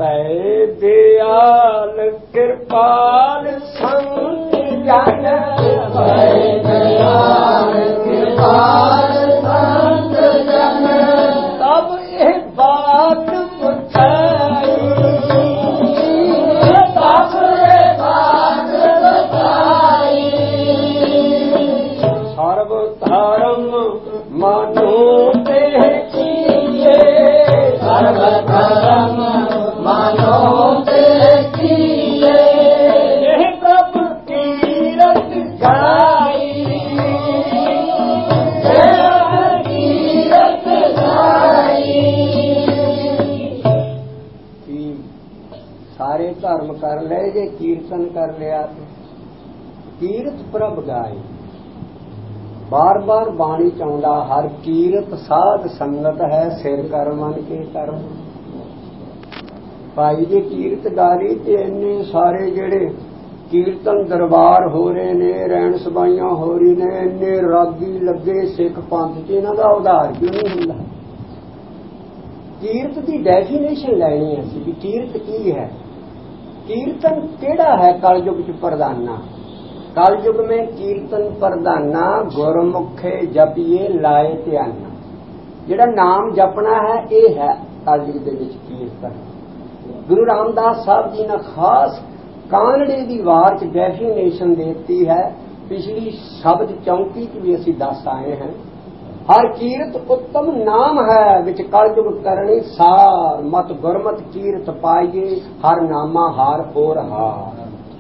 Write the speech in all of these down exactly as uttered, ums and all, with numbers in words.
ਪੈ ਦਿਆਲ ਕਿਰਪਾਲ ਸੰਤ ਜਨ ਪੈ ਦਿਆਲ ਕਿਰਪਾਲ ਸੰਤ ਜਨ ਤਬ ਇਹ ਬਾਤ ਪੁੱਛਾਈ ਤਬ ਇਹ ਬਾਤ ਪੁੱਛਾਈ ਸਰਬ ਧਰਮ ਮਾਨੋ ਤੇ ਕੀਏ ਸਰਬ ਧਰਮ ਮਾਨੋ ਤੇ ਕੀਏ ਇਹ ਪ੍ਰਭ ਕੀਰਤ ਗਾਈ ਇਹ ਕੀਰਤ ਗਾਈ। ਕੀ ਸਾਰੇ ਧਰਮ ਕਰ ਲਏ ਜੇ ਕੀਰਤਨ ਕਰ ਲਿਆ ਕੀਰਤ ਪ੍ਰਭ ਗਾਈ। बार बार बाणी चाहुंदा हर कीरत साध संगत है सिर कर मन के कर्म। भाई जी कीरत गाली ते इन्ने सारे जेड़े कीर्तन दरबार हो रहे ने रैन सभाइयां हो रही ने इन्ने रागी लगे सिख पंथ च इन्हां दा उधार क्यों नहीं हुंदा। कीरत की डेफिनेशन लैनी है कि कीरत की है। कीर्तन केड़ा है कलयुग च प्रधाना। कलयुग में कीर्तन प्रधाना गुरमुखे जपिए लाए ध्याना। जिहड़ा नाम जपना है ये है कलयुग दे विच कीर्तन। गुरु रामदास साहब जी ने खास कानड़े दी वार च डेफिनेशन देती है। पिछली शब्द चौंकी च भी असीं दस आए हैं। हर कीरत उत्तम नाम है विच कलयुग करनी सार मत गुरमत कीरत पाइए हर नामा हार और हार।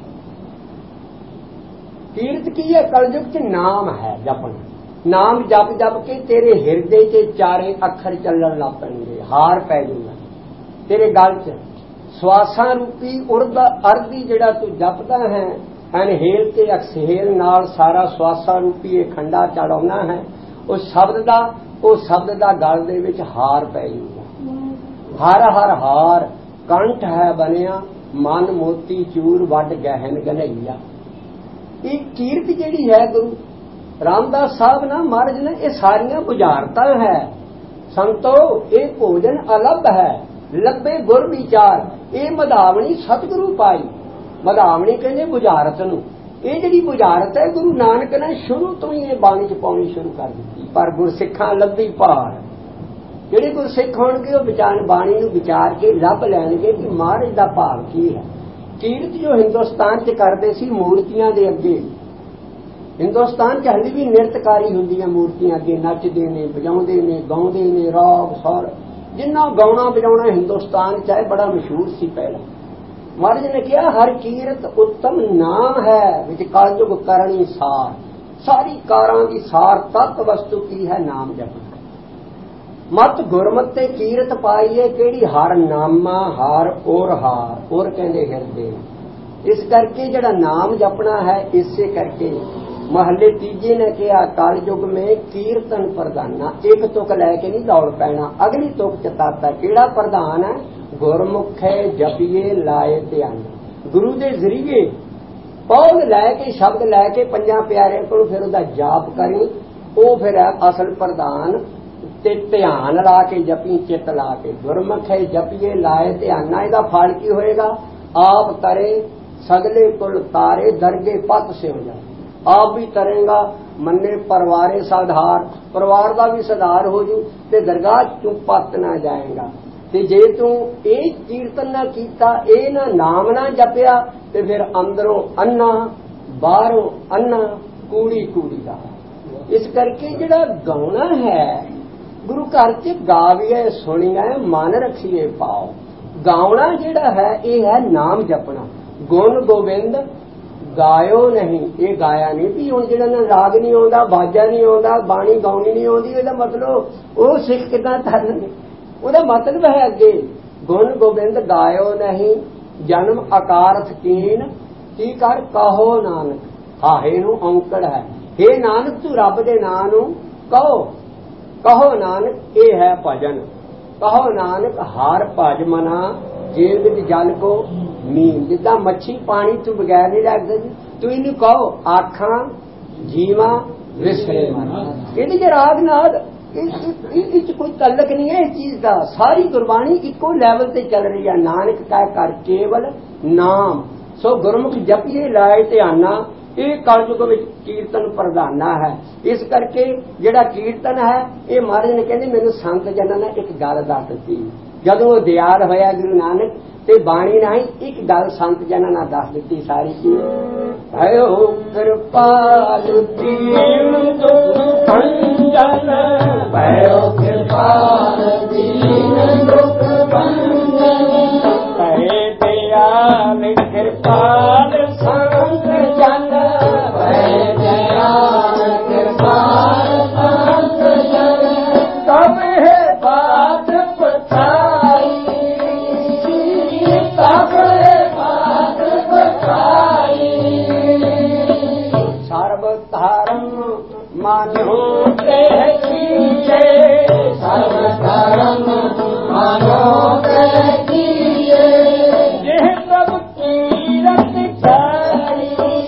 कीर्त की है कलयुग च नाम है जपना। नाम जप जप के तेरे हिरदे च चारे अखर चलन लग पैणगे हार पै जाऊगा तेरे गल च श्वासा रूपी उर्द अर्दी जिहड़ा तू जपदा है अनहेल ते अक्सहेल नाल सारा श्वासा रूपी ये खंडा चढ़ाउना है उस शब्द दा उस शब्द दा गल दे विच हार पै जाऊगा। हर हर हार कंठ है बनिया मन मोती चूर वड गहन गनैया। ये कीर्त जिहड़ी है गुरु रामदास साहब ना महाराज ने ये सारियां बुझारतां है। संतो ये भोजन अलभ है लब्बे गुर विचार ये मधावणी सतगुरु पाई। मधावणी कहंदे बुझारत नूं ये जिहड़ी बुझारत है गुरु नानक ने शुरू तो ही ये बाणी च पाउणी शुरू कर दित्ती। पर गुरसिखां लब्धी भार जिहड़े गुरसिख होणगे वो विचार बाणी नूं विचार के लभ लैणगे कि महाराज दा भाव की है। कीर्त जो हिंदुस्तान च करते सी मूर्तियां दे अगे हिंदुस्तान च हल्ली भी नृतकारी हुंदियां मूर्तियां अगे नचदे ने बजाउंदे ने गाउंदे ने राग सार जिन्ना गाउणा बजाउणा हिंदुस्तान च है बड़ा मशहूर सी। पहला महाराज ने कहा हर कीरत उत्तम नाम है विच कलयुग करनी सार। सारी कारां दी सार तत्त वस्तु की है नाम जपना। मत गुरमत ते कीरत पाईए केड़ी हर नामा हार और हार और कहंदे हिरदे। इस करके जड़ा नाम जपना है इससे करके महले तीजे ने कहा कलयुग में कीर्तन प्रधाना। एक तुक लैके नहीं दौड़ पैना अगली तुक चताता केड़ा प्रधान है गुरमुखे जपिए लाए ध्यान। गुरु दे जरिए पौध लैके शब्द लैके पंजा प्यारे को फिर उहदा जाप करी वो फिर है असल प्रधान ते ध्यान ला के जपी चित ला के गुरमुख है जपिए लाए ध्यान। इहदा फल की होएगा आप तरे सगले कुल तारे दरगे पत से हो जाए। आप भी तरेगा मन्ने परवारे साधार परिवार का भी सुधार हो जू ते दरगाह चू पत ना जाएगा। ते जे तू ये कीर्तन ना कीता ये ना नाम ना जपिया ते फिर अंदरों अन्ना बाहरों अन्ना कूड़ी कूड़ी का। इस करके जिहड़ा गाउणा है गुरु घर च गाविए सुनिए मन रखिए पाओ। गाउणा जिहड़ा है ये है नाम जपना। गुण गोविंद गायो नहीं ये गाया नहीं भी हुण जिहड़ा ना राग नहीं आउंदा बाजा नहीं आउंदा बाणी गाउणी नहीं आउंदी इहदा मतलब वो सिख किदां करनगे। उहदा मतलब है अगे गुण गोविंद गायो नहीं जन्म अकारथ कीन की कर कहो नानक। हाहे नूं औंकड़ है हे नानक तू रब दे नां नूं कहो कहो नानक ये है भजन। कहो नानक हार भज मना जेल विच जल को नींद। जिदा मच्छी पानी तू बगैर नहीं रख सकती तू इनू कहो आखा जीवा विसरे मन। कहती जे राग नाद कोई तलक नहीं है इस चीज का। सारी गुरबाणी इको लैवल से चल रही है। नानक कह कर केवल नाम सो गुरमुख जपिए लाए ध्याना, ये कलयुग में कीर्तन प्रधाना है। इस करके जिहड़ा कीर्तन है ये महाराज ने कहते मैनू संत जਨਾਂ ने एक गल दस दी। जदों वो दयाल होया गुरु नानक ते बाणी नाही एक गल संत जਨਾਂ ने दस दी सारी की भयो कृपाल दीन दुख भंजन, भयो कृपाल दीन दुख भंजन, भय दयाल कृपाल संत जन, भय दयाल कृपाल संत जन, तब है बात पठाई, तब है बात पठाई, सर्वधर्म मानो ते कीजे, सर्वधर्म मानो ते कीजे, यह सब कीरत गाई,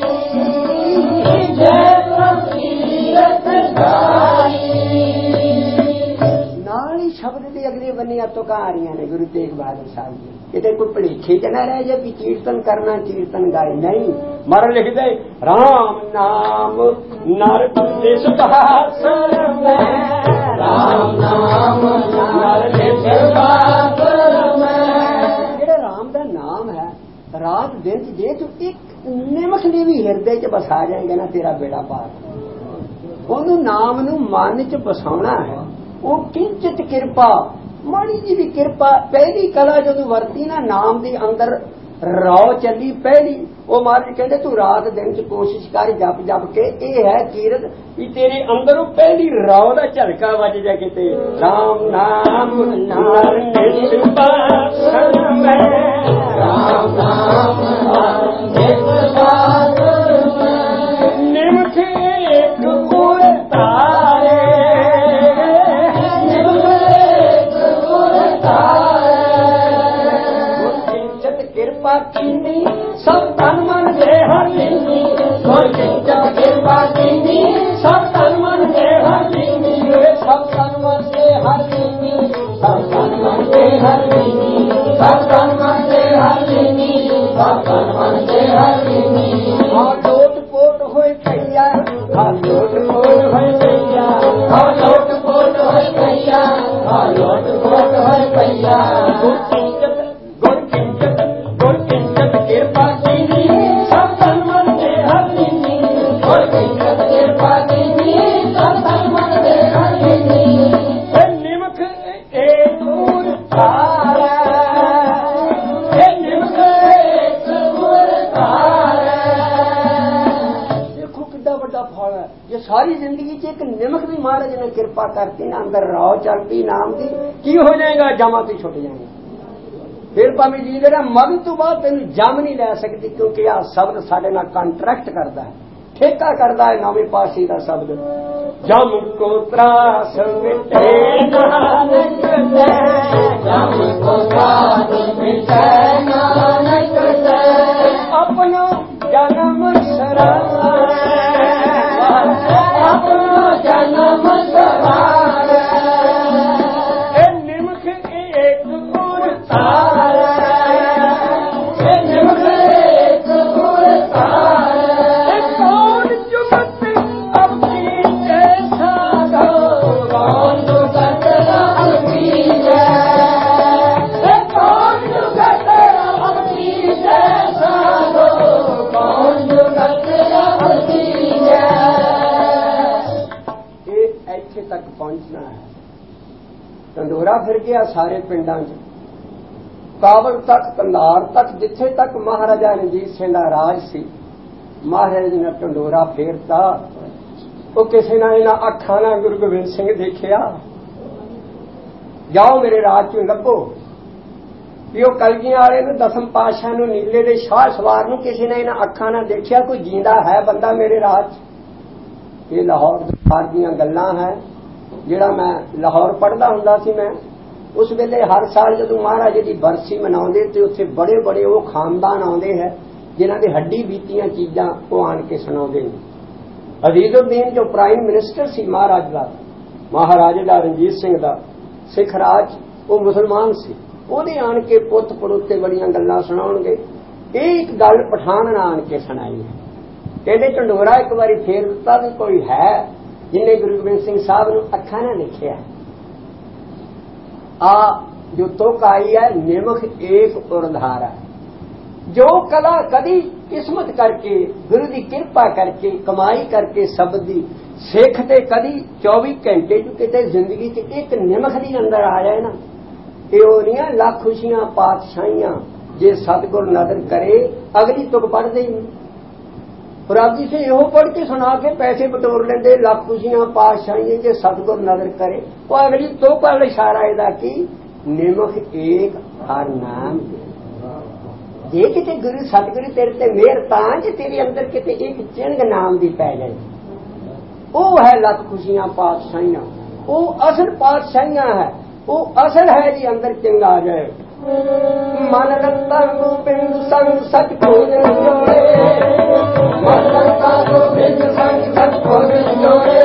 जय सब कीरत गाई। नाल ही शब्द दे अगले बन्ने तो कहानियां ने गुरु तेग बहादुर साहब जी। किते कोई भलेखे च ना रह जाए कि कीर्तन करना कीर्तन गाए, नहीं। मर लिख दे राम नाम नर दिस बहासुर में, राम नाम नर दिस बहासुर में। जेड़ा राम दा नाम है रात दिन च जे तू एक निमख ने भी हिरदे च बसा जाएगा ना तेरा बेड़ा पार। ओनू नाम नू मन च बसाउणा है। वो किंचित किरपा माड़ी जी भी किरपा पहली कला जो वरती ना नाम दी अंदर रौ चली पहली वो महाराज कहते तू रात दिन च कोशिश कर जप जप के ये है कीरत भी तेरे अंदर पहली रौ दा झलका वज जाए किते राम नाम नार नित बासन में, राम नाम नित बासन में, निमख एक गुर तारे, निमख एक गुर तारे, किंचित किरपा कीनी सब तन मन दे हर लीनी, कोई किंचित किरपा कीनी सब तन मन दे हर लीनी, सब तन मन दे हर लीनी, सब तन मन दे हर लीनी, सब तन मन दे हर लीनी, सब तन मन दे हर लीनी। हाँ लोट पोट होए कैया, हाँ लोट पोट होए कैया, हाँ लोट पोट होए कैया, हाँ लोट पोट होए कैया, गुर किंचित गुर किंचित गुर किंचित किरपा कीनी सब तन मन दे हर लीनी, गुर किंचित किरपा कीनी सब तन मन दे हर लीनी, निमख एक गुर तारा, निमख एक गुर तारा। देखो कितना बड़ा फल है ये सारी जिंदगी च एक निमख भी महाराज ने कृपा करती ना अंदर राव चलती नाम की की हो जाएगा जमा तो छुट जाएगा। फिर भावी जी ने मगन तो बाद तेन जम नहीं लै सकती क्योंकि आ शब्द साडे नाल कॉन्ट्रैक्ट करता है ठेका करता है नवी पासी का शब्द जम को त्रास मिटे नानक दे, जम को त्रास मिटे नानक दे, अपनो जन्म सराय, अपनो जन्म सराय, ए निमख एक गुर तारा, ए निमख एक गुर तारा, ए कौन जुगत अब की जैसा दो, कौन जुगत अब की जैसा, ए कौन जुगत अब की जैसा दो, कौन जुगत अब की जैसा। ये ऐसे तक पहुंचना है। ढंडोरा फिर गया सारे पिंडां च, काबल तक कंधार तक जिथे तक महाराजा रणजीत सिंह का राज सी महाराज ने ढंडोरा फेरता। वो किसी ने इन्हां अखां नाल गुरु गोबिंद सिंह देखिया जाओ मेरे राज चों लभो भी वो कलगियां वाले ने दसम पातशाह नूं नीले दे शाह सवार नूं किसी ने इन्हां अखां नाल देखिया कोई जींदा है बंदा मेरे राज। ये लाहौर दरबार दीयां गल्लां है जिहड़ा मैं लाहौर पढ़दा हुंदा सी। मैं उस वेले हर साल जदों महाराजे की बरसी मनाउंदे ते उत्थे बड़े बड़े वो खानदान आउंदे है जिन्हां दे हड्डी बीतियां चीजां वो आण के सुणाउंदे ने। अजीजुद्दीन जो प्राइम मिनिस्टर सी महाराज दा महाराजा रणजीत सिंह दा सिख राज वो मुसलमान सी ਉਹਦੇ आन के पुत पड़ोते बड़ियां गल्लां सुनाउणगे। ਇਹ एक गल पठान ने आन के सुनाई है। कहते ढंडोरा एक बारी फेर दिता भी कोई है जिन्हें गुरु गोबिंद सिंह साहब नूं अखा ने लिखिया आ जो तुक आई है निमख एक उर्धारा। जो कला कदी किस्मत करके गुरु की कृपा करके कमाई करके शब्द दी सिख ते कदी चौबीस घंटे जो किते जिंदगी च एक निमख दी अंदर आ जाए ना ये लख खुशियां पातशाहियां जे सतगुर नदर करे अगली तुक पढ़ते ही रब जी से यो पढ़ के सुना के पैसे बटोर लेंदे लख खुशियां पातशाहियां जे सतगुर नदर करे वो अगली तुक वाल इशारा एदा की निमख एक हर नाम जे किते गुरु सतगुरु तेरे ते मेहर तां जे तेरे अंदर किते एक चिंग नाम दी पै जाए वो है लख खुशियां पातशाहियां वो असल पातशाहियां है वो असल है जी अंदर चिंग आ जाए। मन रत्ता गोबिंद संग सच भोजन जोड़े मन रत्ता गोबिंद संग सच भोजन जोड़े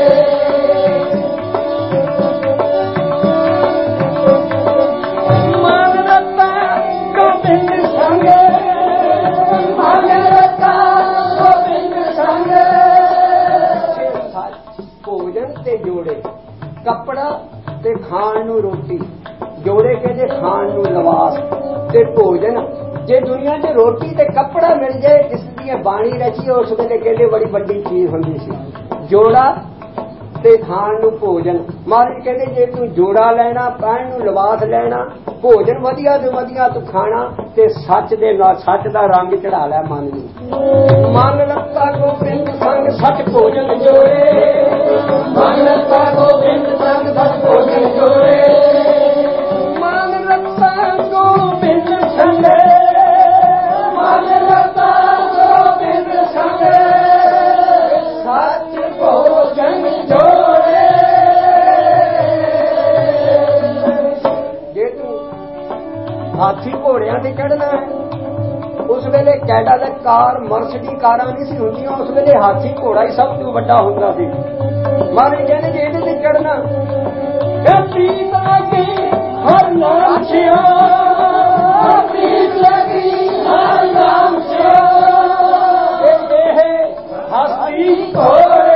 मन रत्ता गोबिंद संग मन रत्ता गोबिंद संग सच भोजन ते जोड़े कपड़ा ते खाण नूं रोटी जोड़े कहते खाण नूं लवास ते भोजन जे दुनिया च रोटी ते कपड़ा मिल जाए जिसकी बाणी रची उस वेले कहते बड़ी बड़ी चीज होंदी सी जोड़ा ते खाण नूं भोजन महाराज कहते जे तू जोड़ा लेना पाण नूं लवास लेना भोजन वधिया ते वधिया तू खाना ते सच दे नाल सच दा रंग चढ़ा लै मन नूं मन रत्ता गोबिंद संग सच भोजन जोड़े मन रत्ता गोबिंद संग सच भोजन जोड़े मन रत्ता गोबिंद संग मन रत्ता गोबिंद संग सच भोजन जोड़े। जे तू हाथी घोड़ियां ते चढ़ना है उस वेले कैडा दे कार मर्सिडी कारां नहीं सी हुंदियां उस वेले हाथी घोड़ा ही सब तो वड्डा हुंदा सी। मारे कहने जे इहदे ते चढ़ना प्रीत लगी हर नाम सिया प्रीत लगी हर नाम सिया हस्ती घोड़े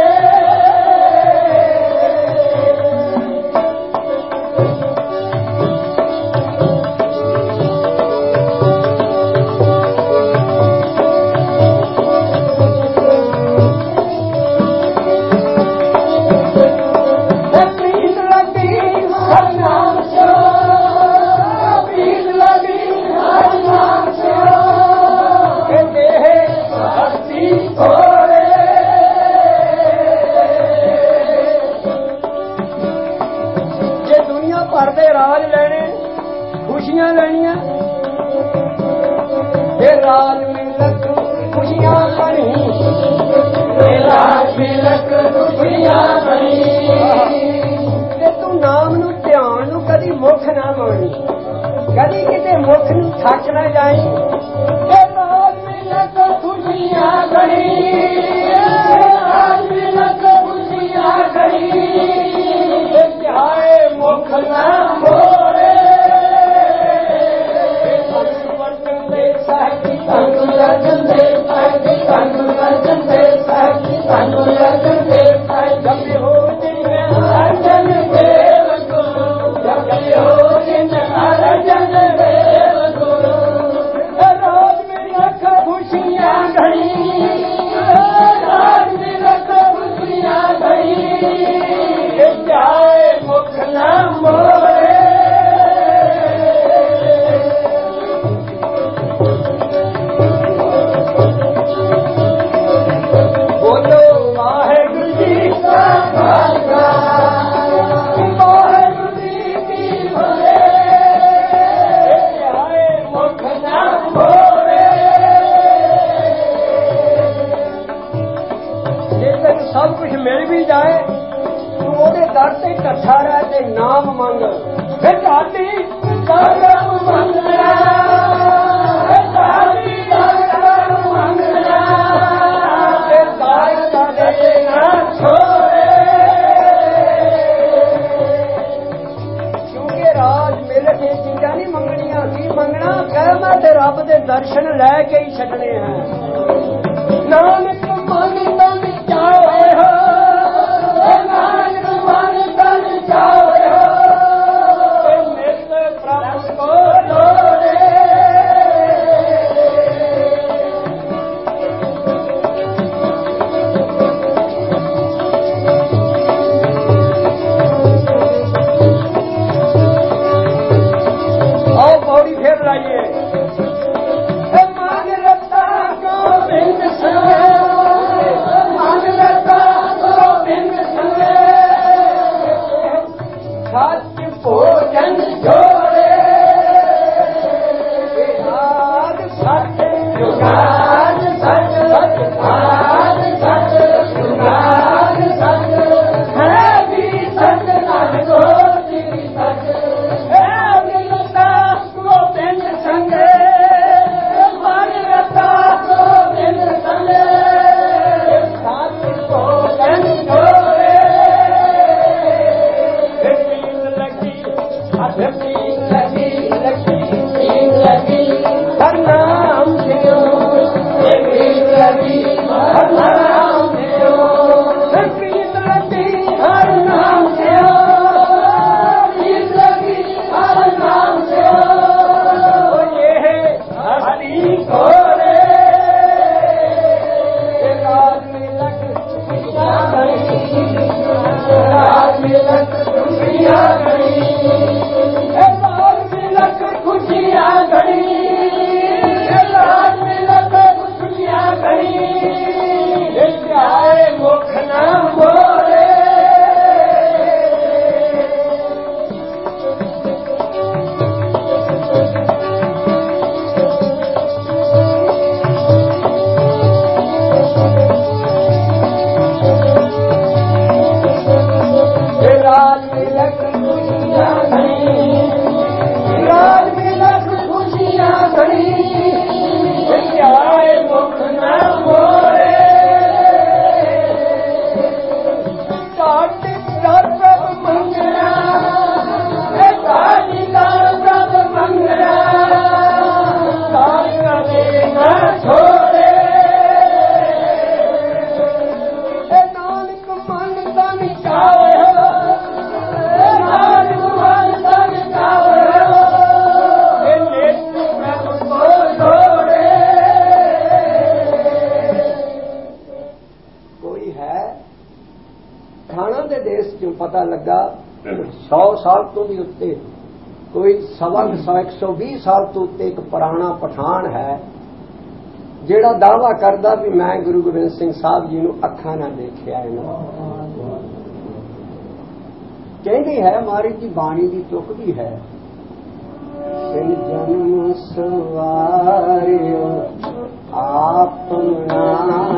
मुख ना मानी कदी किते मुख नूं थक ना जाई आज मिलक खुशियां गई आज मिलक खुशियां गई चाहे मुख ना मोड़े वर्तन दे साही तनु लर्जन दे साही तनु लर्जन दे साही तनु लर्जन दे साही जब हो दिन अर्जन दे सब कुछ मिल भी जाए तू ओदे दर ते इकट्ठा रह ते नाम मंग फिर जाती नाम मंगना जाती नाम मंगना ते गाय का दे ना छोड़े ਕਹਿ ਮੈਂ ਤੇ ਰੱਬ ਦੇ ਦਰਸ਼ਨ ਲੈ ਕੇ ਹੀ ਛੱਡਣੇ ਹੈ। ਨਾਨਕ ਮਨ ਤਨ ਚਾਹੇ ਹੋ, ਨਾਨਕ ਮਨ ਤਨ ਚਾਹੇ ਹੋ, ਮਿਲ ਪ੍ਰਭ ਕੋ ਲੋੜੇ। आओ पौड़ी फिर लाइए। मान रता गोविंद संगे, मान रता गोविंद संगे, सच भोजन जोड़े, आज सच जुगाद सच, आज सच जुगाद सच, है भी सच नाम गोदी सच, है मिलता गोविंद संगे, मान रता गोविंद संगे, सच भोजन जोड़े। पीन लगी अध पीन लगी लगी पीन लगी हर नाम जियो, पीन लगी हर नाम जियो, पीन लगी हर नाम जियो, पीन लगी हर नाम जियो। ये हरि घोड़े राज में लग खुशियाँ गई, राज में लग खुशियाँ गई, राज में लग खुशियाँ गई, राज में लग खुशियाँ गई, आए मुख नाम बोले। राज में लग खुशियाँ गई, राज में लग खुशियाँ गई, आए मुख नाम बोले। काट कर प्रभ मंगला, काट कर प्रभ मंगला, काट करे न छोड़े। नानक मन तन चाहे हो, नानक मन तन चाहे हो, नेत्र प्रभ को जोड़े। कोई है खाना ਦੇ ਦੇਸ਼ ਚੋਂ ਪਤਾ ਲੱਗਾ सौ ਸਾਲ ਤੋਂ ਵੀ ਉੱਤੇ, ਕੋਈ ਸਵਾ ਸੌ ਇੱਕ ਸੌ ਵੀਹ ਸਾਲ ਤੋਂ ਉੱਤੇ ਇੱਕ ਪੁਰਾਣਾ ਪਠਾਨ ਹੈ ਜਿਹੜਾ ਦਾਅਵਾ ਕਰਦਾ ਵੀ ਮੈਂ ਗੁਰੂ ਗੋਬਿੰਦ ਸਿੰਘ ਸਾਹਿਬ ਜੀ ਨੂੰ ਅੱਖਾਂ ਨਾਲ ਦੇਖਿਆ ਇਹਨਾਂ। ਕਹਿੰਦੀ ਹੈ ਮਾਰੀ ਜੀ ਬਾਣੀ ਦੀ ਚੁੱਕਦੀ ਹੈ, ਸਿਨ ਜਨਮ ਸਵਾਰਿਓ ਆਪਣਾ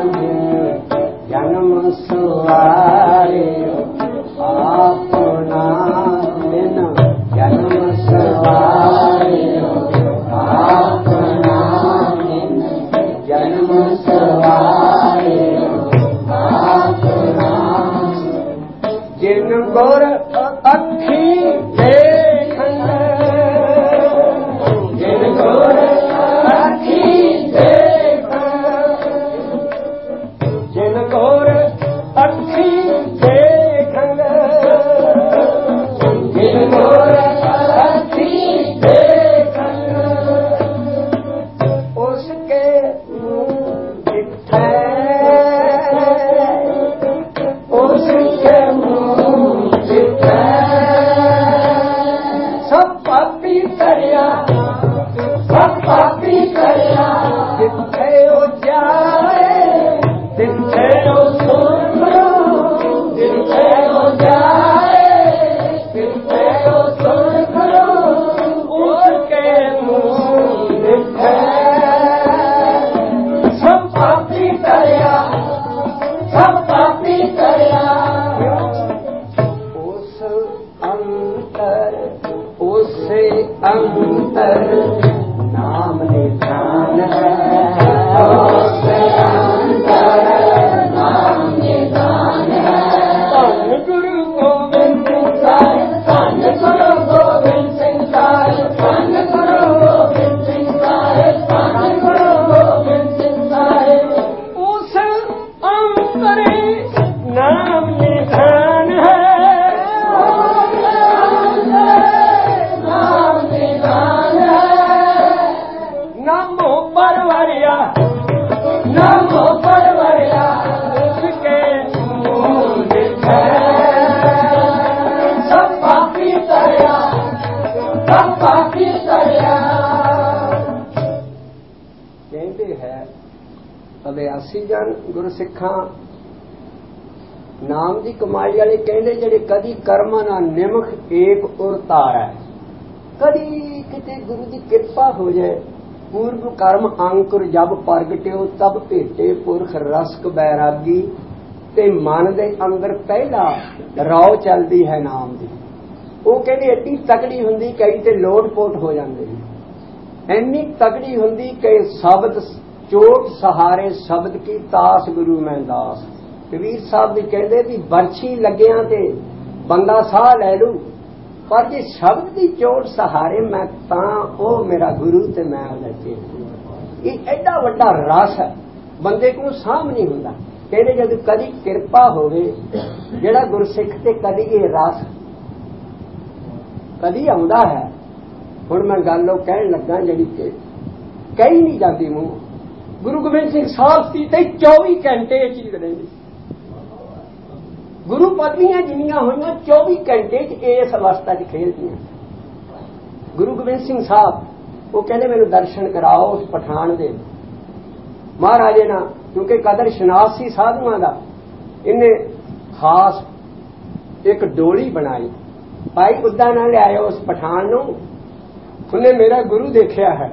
ਜਨਮ ਸਵਾਰਿਓ ਆਪਣਾ ਦਿਨ, ਜਨਮ ਸਵਾਰਿਓ ਆਪਣਾ ਦਿਨ, ਜਨਮ ਸਵਾਰਿਓ ਆਪਣਾ। ਜਿਨ ਗੁਰ ਅੱਖੀ ਦੇਖਣ, ਜਿਨ ਗੁਰ ਅੱਖੀ ਦੇਖਣ, ਜਿਨ ਗੁਰ ਅੱਖੀ ਦੇਖਣ, ਅਭਿਆਸੀ ਜਨ ਗੁਰਸਿੱਖਾਂ ਨਾਮ ਦੀ ਕਮਾਈ ਵਾਲੇ ਕਹਿੰਦੇ ਜਿਹੜੇ ਕਦੀ ਕਰਮਾਂ ਨਾਲ ਨਿਮਖ ਏਕ ਉਰ ਧਾਰੈ, ਕਦੀ ਕਿਤੇ ਗੁਰੂ ਦੀ ਕਿਰਪਾ ਹੋ ਜਾਏ, ਪੂਰਬ ਕਰਮ ਅੰਕੁਰ ਜਬ ਪ੍ਰਗਟਿਓ ਤਬ ਭੇਟੇ ਪੁਰਖ ਰਸਕ ਬੈਰਾਗੀ, ਤੇ ਮਨ ਦੇ ਅੰਦਰ ਪਹਿਲਾ ਰੌ ਚੱਲਦੀ ਹੈ ਨਾਮ ਦੀ। ਉਹ ਕਹਿੰਦੇ ਐਡੀ ਤਕੜੀ ਹੁੰਦੀ, ਕਈ ਤੇ ਲੋਟ ਪੋਟ ਹੋ ਜਾਂਦੇ ਨੇ, ਇੰਨੀ ਤਕੜੀ ਹੁੰਦੀ ਕਿ ਸ਼ਬਦ ਚੋਟ ਸਹਾਰੇ ਸ਼ਬਦ ਕੀ ਤਾਸ ਗੁਰੂ ਮੈਂ ਦਾਸ। ਕਬੀਰ ਸਾਹਿਬ ਵੀ ਕਹਿੰਦੇ ਵੀ ਬਰਛੀ ਲੱਗਿਆਂ ਤੇ ਬੰਦਾ ਸਾਹ ਲੈ ਲੂ, ਪਰ ਜੇ ਸ਼ਬਦ ਦੀ ਚੋਟ ਸਹਾਰੇ ਮੈਂ ਤਾਂ ਉਹ ਮੇਰਾ ਗੁਰੂ ਤੇ ਮੈਂ ਉਹਦਾ ਚੇਲਾ। ਇਹ ਐਡਾ ਵੱਡਾ ਰਸ ਹੈ, ਬੰਦੇ ਕੋਲ ਸਾਂਭ ਨਹੀਂ ਹੁੰਦਾ। ਕਹਿੰਦੇ ਜਦੋਂ ਕਦੀ ਕਿਰਪਾ ਹੋਵੇ, ਜਿਹੜਾ ਗੁਰਸਿੱਖ ਤੇ ਕਦੀ ਇਹ ਰਸ ਕਦੀ ਆਉਂਦਾ ਹੈ। ਹੁਣ ਮੈਂ ਗੱਲ ਉਹ ਕਹਿਣ ਲੱਗਾ ਜਿਹੜੀ ਕਿ ਕਹੀ ਨਹੀਂ ਜਾਂਦੀ ਮੂੰਹ। ਗੁਰੂ ਗੋਬਿੰਦ ਸਿੰਘ ਸਾਹਿਬ ਸੀ ਤੇ ਚੌਵੀ ਘੰਟੇ ਇਹ ਚੀਜ਼ ਰਹਿੰਦੀ। ਗੁਰੂ ਪਦਵੀਆਂ ਜਿੰਨੀਆਂ ਹੋਈਆਂ ਚੌਵੀ ਘੰਟੇ ਚ ਇਸ ਅਵਸਥਾ ਚ ਖੇਲਦੀਆਂ। ਗੁਰੂ ਗੋਬਿੰਦ ਸਿੰਘ ਸਾਹਿਬ ਉਹ ਕਹਿੰਦੇ ਮੈਨੂੰ ਦਰਸ਼ਨ ਕਰਾਓ ਉਸ ਪਠਾਨ ਦੇ। ਮਹਾਰਾਜੇ ਨਾਲ ਕਿਉਂਕਿ ਕਦਰ ਸ਼ਨਾਸ ਸੀ ਸਾਧੂਆਂ ਦਾ, ਇਹਨੇ ਖਾਸ ਇੱਕ ਡੋਲੀ ਬਣਾਈ। ਭਾਈ ਉੱਦਾਂ ਨਾਲ ਲਿਆਇਓ ਉਸ ਪਠਾਨ ਨੂੰ, ਉਹਨੇ ਮੇਰਾ ਗੁਰੂ ਦੇਖਿਆ ਹੈ,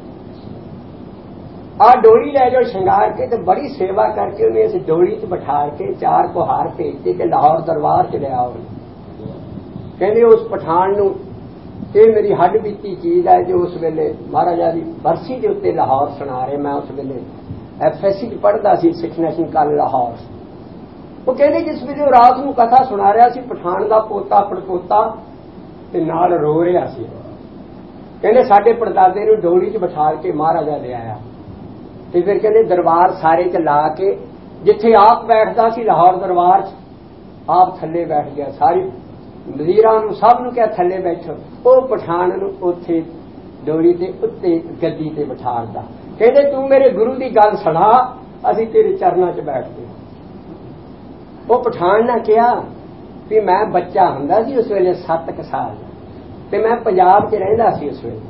ਆਹ ਡੋਲੀ ਲੈ ਜਾਓ ਸ਼ਿੰਗਾਰ ਕੇ, ਤੇ ਬੜੀ ਸੇਵਾ ਕਰਕੇ ਉਹਨੇ ਇਸ ਡੋਲੀ ਚ ਬਿਠਾ ਕੇ ਚਾਰ ਕੁਹਾਰ ਭੇਜਦੇ ਕਿ ਲਾਹੌਰ ਦਰਬਾਰ ਚ ਲਿਆਓ। ਕਹਿੰਦੇ ਉਸ ਪਠਾਨ ਨੂੰ ਇਹ ਮੇਰੀ ਹੱਡ ਬੀਤੀ ਚੀਜ਼ ਹੈ ਜੋ ਉਸ ਵੇਲੇ ਮਹਾਰਾਜਾ ਦੀ ਬਰਸੀ ਦੇ ਉੱਤੇ ਲਾਹੌਰ ਸੁਣਾ ਰਹੇ। ਮੈਂ ਉਸ ਵੇਲੇ ਐਫ ਐਸ ਸੀ ਚ ਪੜ੍ਹਦਾ ਸੀ, ਸਿੱਖ ਨੈਸ਼ਨਲ ਕਾਲਜ ਲਾਹੌਰ। ਉਹ ਕਹਿੰਦੇ ਜਿਸ ਵੇਲੇ ਉਹ ਰਾਤ ਨੂੰ ਕਥਾ ਸੁਣਾ ਰਿਹਾ ਸੀ, ਪਠਾਨ ਦਾ ਪੋਤਾ ਪੜਪੋਤਾ ਤੇ ਨਾਲ ਰੋ ਰਿਹਾ ਸੀ। ਕਹਿੰਦੇ ਸਾਡੇ ਪੜਦਾਦੇ ਨੂੰ ਡੋਲੀ ਚ ਬਿਠਾ ਕੇ ਮਹਾਰਾਜਾ ਲੈ ਆਇਆ, ਤੇ ਫਿਰ ਕਹਿੰਦੇ ਦਰਬਾਰ ਸਾਰੇ ਚ ਲਾ ਕੇ ਜਿੱਥੇ ਆਪ ਬੈਠਦਾ ਸੀ ਲਾਹੌਰ ਦਰਬਾਰ ਚ, ਆਪ ਥੱਲੇ ਬੈਠ ਗਿਆ। ਸਾਰੀ ਵਜ਼ੀਰਾਂ ਨੂੰ ਸਭ ਨੂੰ ਕਿਹਾ ਥੱਲੇ ਬੈਠੋ। ਉਹ ਪਠਾਨ ਨੂੰ ਉੱਥੇ ਡੋਲੀ ਦੇ ਉੱਤੇ ਗੱਦੀ ਤੇ ਬਿਠਾੜਦਾ। ਕਹਿੰਦੇ ਤੂੰ ਮੇਰੇ ਗੁਰੂ ਦੀ ਗੱਲ ਸੁਣਾ, ਅਸੀਂ ਤੇਰੇ ਚਰਨਾਂ ਚ ਬੈਠਦੇ। ਉਹ ਪਠਾਨ ਨੇ ਕਿਹਾ ਵੀ ਮੈਂ ਬੱਚਾ ਹੁੰਦਾ ਸੀ ਉਸ ਵੇਲੇ ਸੱਤ ਕੁ ਸਾਲ, ਤੇ ਮੈਂ ਪੰਜਾਬ ਚ ਰਹਿੰਦਾ ਸੀ ਉਸ ਵੇਲੇ।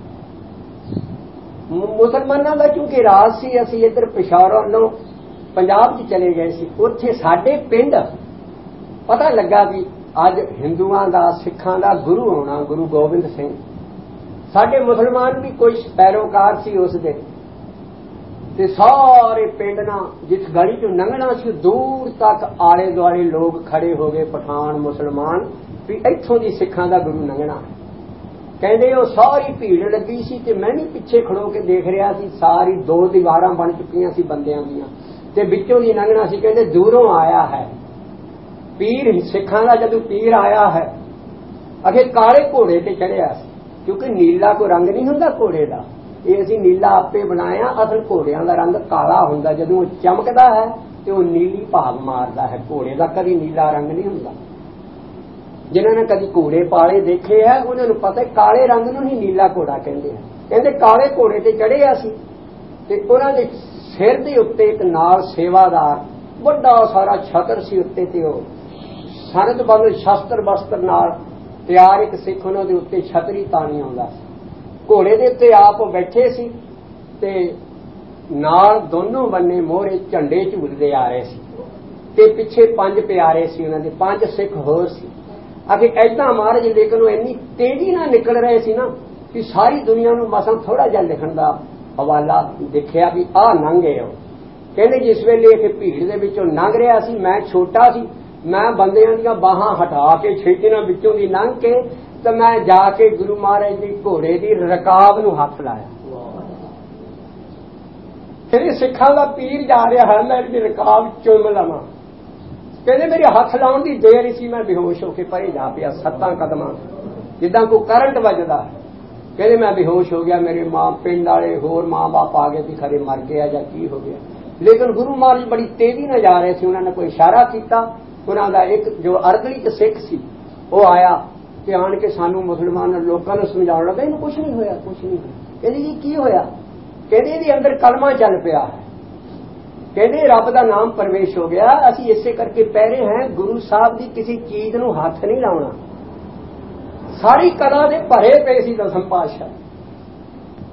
ਮੁਸਲਮਾਨਾਂ ਦਾ ਕਿਉਂਕਿ ਰਾਜ ਸੀ, ਅਸੀਂ ਇੱਧਰ ਪਿਸ਼ਾਵਰ ਵੱਲੋਂ ਪੰਜਾਬ ਚ ਚਲੇ ਗਏ ਸੀ। ਉੱਥੇ ਸਾਡੇ ਪਿੰਡ ਪਤਾ ਲੱਗਾ ਵੀ ਅੱਜ ਹਿੰਦੂਆਂ ਦਾ ਸਿੱਖਾਂ ਦਾ ਗੁਰੂ ਹੋਣਾ ਗੁਰੂ ਗੋਬਿੰਦ ਸਿੰਘ। ਸਾਡੇ ਮੁਸਲਮਾਨ ਵੀ ਕੋਈ ਪੈਰੋਕਾਰ ਸੀ ਉਸ ਦੇ, ਤੇ ਸਾਰੇ ਪਿੰਡ ਨਾਲ ਜਿਸ ਗਲੀ ਚੋਂ ਲੰਘਣਾ ਸੀ ਦੂਰ ਤੱਕ ਆਲੇ ਦੁਆਲੇ ਲੋਕ ਖੜੇ ਹੋ ਗਏ, ਪਠਾਨ ਮੁਸਲਮਾਨ, ਵੀ ਇੱਥੋਂ ਦੀ ਸਿੱਖਾਂ ਦਾ ਗੁਰੂ ਲੰਘਣਾ। ਕਹਿੰਦੇ ਉਹ ਸਾਰੀ ਭੀੜ ਲੱਗੀ ਸੀ ਤੇ ਮੈਂ ਵੀ ਪਿੱਛੇ ਖੜੋ ਕੇ ਦੇਖ ਰਿਹਾ ਸੀ। ਸਾਰੀ ਦੋ ਦੀਵਾਰਾਂ ਬਣ ਚੁੱਕੀਆਂ ਸੀ ਬੰਦਿਆਂ ਦੀਆਂ, ਤੇ ਵਿੱਚੋਂ ਦੀ ਲੰਘਣਾ ਸੀ। ਕਹਿੰਦੇ ਦੂਰੋਂ ਆਇਆ ਹੈ ਪੀਰ, ਸਿੱਖਾਂ ਦਾ ਜਦੋਂ ਪੀਰ ਆਇਆ ਹੈ, ਅਗੇ ਕਾਲੇ ਘੋੜੇ ਤੇ ਚੜਿਆ ਸੀ, ਕਿਉਂਕਿ ਨੀਲਾ ਕੋਈ ਰੰਗ ਨਹੀਂ ਹੁੰਦਾ ਘੋੜੇ ਦਾ। ਇਹ ਅਸੀਂ ਨੀਲਾ ਆਪੇ ਬਣਾਇਆ, ਅਸਲ ਘੋੜਿਆਂ ਦਾ ਰੰਗ ਕਾਲਾ ਹੁੰਦਾ। ਜਦੋਂ ਉਹ ਚਮਕਦਾ ਹੈ ਤੇ ਉਹ ਨੀਲੀ ਭਾਗ ਮਾਰਦਾ ਹੈ। ਘੋੜੇ ਦਾ ਕਦੀ ਨੀਲਾ ਰੰਗ ਨਹੀਂ ਹੁੰਦਾ। ਜਿਨ੍ਹਾਂ ਨੇ ਕਦੀ ਘੋੜੇ ਪਾਲੇ ਦੇਖੇ ਹੈ ਉਹਨਾਂ ਨੂੰ ਪਤਾ ਕਾਲੇ ਰੰਗ ਨੂੰ ਹੀ ਨੀਲਾ ਘੋੜਾ ਕਹਿੰਦੇ ਆ। ਕਹਿੰਦੇ ਕਾਲੇ ਘੋੜੇ ਤੇ ਚੜ੍ਹਿਆ ਸੀ, ਤੇ ਉਹਨਾਂ ਦੇ ਸਿਰ ਦੇ ਉੱਤੇ ਇੱਕ ਨਾਲ ਸੇਵਾਦਾਰ ਵੱਡਾ ਸਾਰਾ ਛਤਰ ਸੀ ਉੱਤੇ, ਤੇ ਉਹ ਸਰਦ ਬੰਦ ਸ਼ਸਤਰ ਬਸਤਰ ਨਾਲ ਤਿਆਰ ਇੱਕ ਸਿੱਖ ਉਹਨਾਂ ਦੇ ਉੱਤੇ ਛਤਰੀ ਤਾਣੀ ਆਉਂਦਾ ਸੀ। ਘੋੜੇ ਦੇ ਉੱਤੇ ਆਪ ਬੈਠੇ ਸੀ, ਤੇ ਨਾਲ ਦੋਨੋਂ ਬੰਨੇ ਮੋਹਰੇ ਝੰਡੇ ਝੂਲਦੇ ਆ ਰਹੇ ਸੀ, ਤੇ ਪਿੱਛੇ ਪੰਜ ਪਿਆਰੇ ਸੀ ਉਹਨਾਂ ਦੇ, ਪੰਜ ਸਿੱਖ ਹੋਰ ਸੀ। ਅਗੇ ਏਦਾਂ ਮਹਾਰਾਜ ਲੇਕਿਨ ਉਹ ਇੰਨੀ ਤੇਜ਼ੀ ਨਾਲ ਨਿਕਲ ਰਹੇ ਸੀ ਨਾ ਕਿ ਸਾਰੀ ਦੁਨੀਆ ਨੂੰ ਮਸਾਂ ਥੋੜਾ ਜਿਹਾ ਲਿਖਣ ਦਾ ਹਵਾਲਾ ਦੇਖਿਆ ਵੀ ਆਹ ਲੰਘੇ ਹੋ। ਕਹਿੰਦੇ ਜਿਸ ਵੇਲੇ ਇੱਥੇ ਭੀੜ ਦੇ ਵਿੱਚੋਂ ਲੰਘ ਰਿਹਾ ਸੀ, ਮੈਂ ਛੋਟਾ ਸੀ, ਮੈਂ ਬੰਦਿਆਂ ਦੀਆਂ ਬਾਹਾਂ ਹਟਾ ਕੇ ਛੇਤੀ ਨਾਲ ਵਿੱਚੋਂ ਦੀ ਲੰਘ ਕੇ ਤੇ ਮੈਂ ਜਾ ਕੇ ਗੁਰੂ ਮਹਾਰਾਜ ਦੀ ਘੋੜੇ ਦੀ ਰਕਾਬ ਨੂੰ ਹੱਥ ਲਾਇਆ। ਫਿਰ ਸਿੱਖਾਂ ਦਾ ਪੀਰ ਜਾ ਰਿਹਾ ਹੈ, ਮੈਂ ਇਹਦੀ ਰਕਾਬ ਚੁੰਮ ਲਵਾਂ। ਕਹਿੰਦੇ ਮੇਰੇ ਹੱਥ ਲਾਉਣ ਦੀ ਦੇਰ ਹੀ ਸੀ, ਮੈਂ ਬੇਹੋਸ਼ ਹੋ ਕੇ ਪਰੇ ਜਾ ਪਿਆ ਸੱਤਾਂ ਕਦਮਾਂ, ਜਿੱਦਾਂ ਕੋਈ ਕਰੰਟ ਵੱਜਦਾ। ਕਹਿੰਦੇ ਮੈਂ ਬੇਹੋਸ਼ ਹੋ ਗਿਆ। ਮੇਰੇ ਮਾਂ ਪਿੰਡ ਵਾਲੇ ਹੋਰ ਮਾਂ ਬਾਪ ਆ ਗਏ ਵੀ ਖਰੇ ਮਰ ਗਿਆ ਜਾਂ ਕੀ ਹੋ ਗਿਆ, ਲੇਕਿਨ ਗੁਰੂ ਮਹਾਰਾਜ ਬੜੀ ਤੇਜ਼ੀ ਨਾਲ ਜਾ ਰਹੇ ਸੀ। ਉਹਨਾਂ ਨੇ ਕੋਈ ਇਸ਼ਾਰਾ ਕੀਤਾ, ਉਹਨਾਂ ਦਾ ਇੱਕ ਜੋ ਅਰਦਲੀ ਚ ਸਿੱਖ ਸੀ ਉਹ ਆਇਆ ਤੇ ਆਣ ਕੇ ਸਾਨੂੰ ਮੁਸਲਮਾਨ ਲੋਕਾਂ ਨੂੰ ਸਮਝਾਉਣ ਲੱਗਾ ਇਹਨੂੰ ਕੁਛ ਨਹੀਂ ਹੋਇਆ, ਕੁਛ ਨਹੀਂ ਹੋਇਆ। ਕਹਿੰਦੇ ਜੀ ਕੀ ਹੋਇਆ? ਕਹਿੰਦੇ ਇਹਦੇ ਅੰਦਰ ਕਲਮਾ ਚੱਲ ਪਿਆ ਹੈ। ਕਹਿੰਦੇ ਰੱਬ ਦਾ ਨਾਮ ਪ੍ਰਵੇਸ਼ ਹੋ ਗਿਆ। ਅਸੀਂ ਇਸੇ ਕਰਕੇ ਪਹਿਰੇ ਹੈ ਗੁਰੂ ਸਾਹਿਬ ਦੀ ਕਿਸੇ ਚੀਜ਼ ਨੂੰ ਹੱਥ ਨਹੀਂ ਲਾਉਣਾ। ਸਾਰੀ ਕਲਾ ਦੇ ਭਰੇ ਪਏ ਸੀ ਦਸਮ ਪਾਤਸ਼ਾਹ।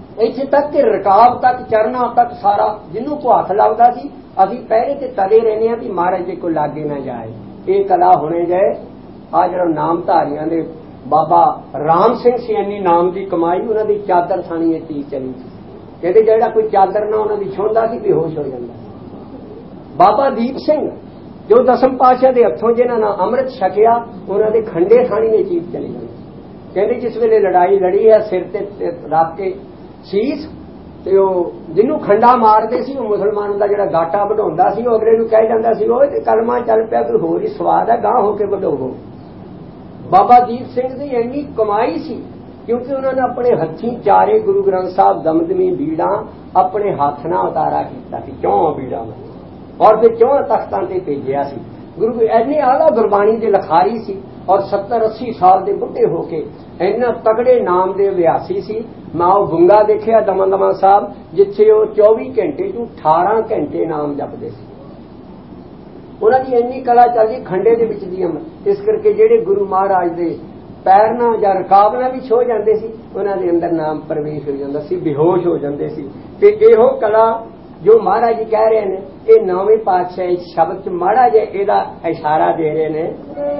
ਇੱਥੇ ਤੱਕ ਕਿ ਰਕਾਬ ਤੱਕ ਚਰਨਾਂ ਤੱਕ ਸਾਰਾ ਜਿਹਨੂੰ ਕੋ ਹੱਥ ਲੱਗਦਾ ਸੀ ਅਸੀਂ ਪਹਿਰੇ ਤੇ ਤਦੇ ਰਹਿੰਦੇ ਹਾਂ ਵੀ ਮਹਾਰਾਜ ਦੇ ਕੋਈ ਲਾਗੇ ਨਾ ਜਾਏ। ਇਹ ਕਲਾ ਹੋਣੇ ਗਏ ਆ ਜਿਹੜਾ ਨਾਮਧਾਰੀਆਂ ਦੇ ਬਾਬਾ ਰਾਮ ਸਿੰਘ ਸੀ ਇੰਨੀ ਨਾਮ ਦੀ ਕਮਾਈ ਉਹਨਾਂ ਦੀ ਚਾਦਰ ਥਾਣੀ ਇਹ ਚੀਜ਼ ਚਲੀ ਸੀ। ਕਹਿੰਦੇ ਜਿਹੜਾ ਕੋਈ ਚਾਦਰ ਨਾ ਉਹਨਾਂ ਦੀ ਛੋਂਦਾ ਸੀ ਬੇਹੋਸ਼ ਹੋ ਜਾਂਦਾ। ਬਾਬਾ ਦੀਪ ਸਿੰਘ ਜੋ ਦਸਮ ਪਾਤਸ਼ਾਹ ਦੇ ਹੱਥੋਂ ਜਿਹਨਾਂ ਨਾਲ ਅੰਮ੍ਰਿਤ ਛਕਿਆ ਉਹਨਾਂ ਦੇ ਖੰਡੇ ਥਾਣੀ ਇਹ ਚੀਜ਼ ਚਲੀ ਜਾਂਦੀ। ਕਹਿੰਦੇ ਜਿਸ ਵੇਲੇ ਲੜਾਈ ਲੜੀ ਹੈ ਸਿਰ ਤੇ ਰੱਖ ਕੇ ਸੀਸ ਤੇ ਉਹ ਜਿਹਨੂੰ ਖੰਡਾ ਮਾਰਦੇ ਸੀ ਉਹ ਮੁਸਲਮਾਨ ਦਾ ਜਿਹੜਾ ਗਾਟਾ ਵਢਾਉਂਦਾ ਸੀ ਉਹ ਅਗਲੇ ਨੂੰ ਕਹਿ ਜਾਂਦਾ ਸੀ ਉਹ ਤੇ ਕਲਮਾ ਚੱਲ ਪਿਆ ਕੋਈ ਹੋਰ ਹੀ ਸਵਾਦ ਹੈ ਗਾਂਹ ਹੋ ਕੇ ਵਢਾਵੋ। ਬਾਬਾ ਦੀਪ ਸਿੰਘ ਦੀ ਇੰਨੀ ਕਮਾਈ ਸੀ ਕਿਉਂਕਿ ਉਹਨਾਂ ਨੇ ਆਪਣੇ ਹੱਥੀਂ ਚਾਰੇ ਗੁਰੂ ਗ੍ਰੰਥ ਸਾਹਿਬ ਦਮਦਮੀ ਬੀੜਾਂ ਆਪਣੇ ਹੱਥ ਨਾਲ ਉਤਾਰਾ ਕੀਤਾ ਸੀ ਚੌਂ ਬੀੜਾਂ ਨਾਲ ਔਰ ਫਿਰ ਚੌਂ ਤਖਤਾਂ ਤੇ ਭੇਜਿਆ ਸੀ। ਗੁਰੂ ਇੰਨੀ ਆਲਾ ਗੁਰਬਾਣੀ ਦੇ ਲਖਾਰੀ ਸੀ ਔਰ ਸੱਤਰ ਅੱਸੀ ਸਾਲ ਦੇ ਬੁੱਢੇ ਹੋ ਕੇ ਇੰਨਾ ਤਗੜੇ ਨਾਮ ਦੇ ਅਭਿਆਸੀ ਸੀ। ਮੈਂ ਉਹ ਗੁੰਗਾ ਦੇਖਿਆ ਦਮਨ ਦਮਨ ਸਾਹਿਬ ਜਿੱਥੇ ਉਹ ਚੌਵੀ ਘੰਟੇ ਤੋਂ ਅਠਾਰਾਂ ਘੰਟੇ ਨਾਮ ਜਪਦੇ ਸੀ। ਉਹਨਾਂ ਦੀ ਇੰਨੀ ਕਲਾ ਚੱਲਦੀ ਖੰਡੇ ਦੇ ਵਿੱਚ ਦੀ ਅਮਰ। ਇਸ ਕਰਕੇ ਜਿਹੜੇ ਗੁਰੂ ਮਹਾਰਾਜ ਦੇ ਪੈਰ ਨਾਲ ਜਾਂ ਰਕਾਬ ਨਾਲ ਵੀ ਛੋ ਜਾਂਦੇ ਸੀ ਉਹਨਾਂ ਦੇ ਅੰਦਰ ਨਾਮ ਪ੍ਰਵੇਸ਼ ਹੋ ਜਾਂਦਾ ਸੀ ਬੇਹੋਸ਼ ਹੋ ਜਾਂਦੇ ਸੀ। ਤੇ ਇਹੋ ਕਲਾ ਜੋ ਮਹਾਰਾਜ ਜੀ ਕਹਿ ਰਹੇ ਨੇ ਇਹ ਨੌਵੇਂ ਪਾਤਸ਼ਾਹ ਇਸ ਸ਼ਬਦ ਚ ਮਾੜਾ ਜਿਹਾ ਇਹਦਾ ਇਸ਼ਾਰਾ ਦੇ ਰਹੇ ਨੇ।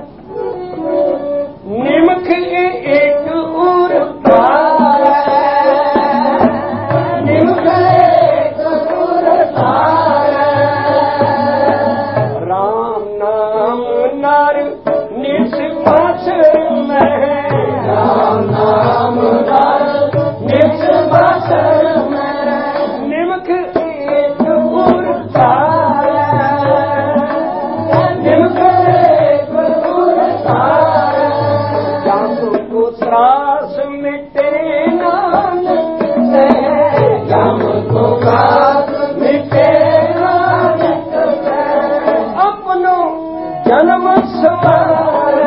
ਨਿਮਖ ਇੱਕ ਉਰ ਪਾਰੈ ਨਿਮਖ ਇੱਕ ਉਰ ਪਾਰੈ ਰਾਮ ਨਾਮ ਨਰ ਨਿਸਪਾਸ ਮਹਿ ਰਾਮ ਨਾਮ ਨਰ ਨਿਸਪਾਸ ਮਹਿ ਨਿਮਖ ਇੱਕ ਉਰ ਪਾਰੈ ਨਿਮਖ ਇੱਕ ਉਰ ਪਾਰੈ ਜਮ ਕੋ ਤਰਾਸ ਮਿਟੇ ਨਾਨਕ ਤੇ ਜਮ ਕੋ ਕਾਸ ਮਿਟੇ ਨਾਨਕ ਤੇ ਆਪਨੋ ਜਨਮ ਸਵਾਰੈ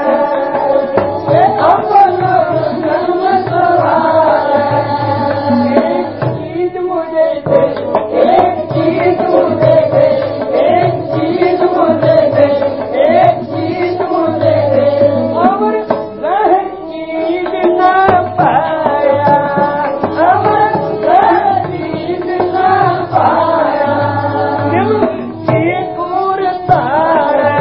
ਆਪਨੋ ਜਨਮ ਸਵਾਰੈ ਇੱਕ ਚੀਜ਼ ਮੁਝੇ ਦੇ ਇੱਕ ਚੀਜ਼ ਮੁਝੇ ਦੇ ਇੱਕ ਚੀਜ਼ ਮੁਝੇ ਦੇ ਇੱਕ ਚੀਜ਼ ਮੁਝੇ ਦੇ ਅਮਰ ਰਹਿ ਚੀਜ਼ ਨਾ ਪਾਇਆ ਅਮਰ ਰਹਿ ਚੀਜ਼ ਨਾ ਪਾਇਆ ਨਿਮ ਜੀ ਕੋਰ ਤਾਰੈ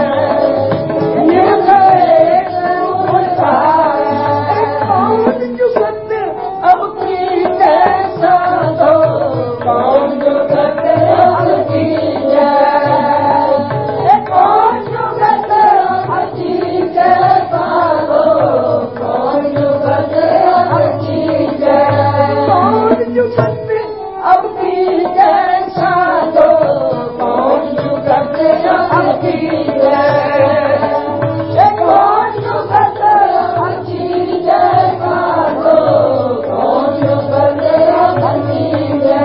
ਨਿਮ ਕਰੇ ਕੋਰ ਤਾਰੈ ਕੌਣ ਜੁਗਤ ਅਬ ਕੀ ਜੈਸਾ ਦੋ ਕੌਣ ਜੁਗਤ ਅਬ ਕੀ ਜੈ ਕੌਣ ਜੁਗਤ ਅਬ ਕੀ ਜੈਸਾ ਦੋ ਕੌਣ ਜੁਗਤ ਅਬ ਕੀ ਜੈ ਕੌਣ ਜੁਗਤ ਅਬ ਕੀ ਜੈਸਾ ਦੋ ਕੌਣ ਜੁਗਤ ਅਬ ਕੀ ਜੈ ਕੌਣ ਜੁਗਤ ਅਬ ਕੀ ਜੈਸਾ ਦੋ ਕੌਣ ਜੁਗਤ ਅਬ ਕੀ ਜੈ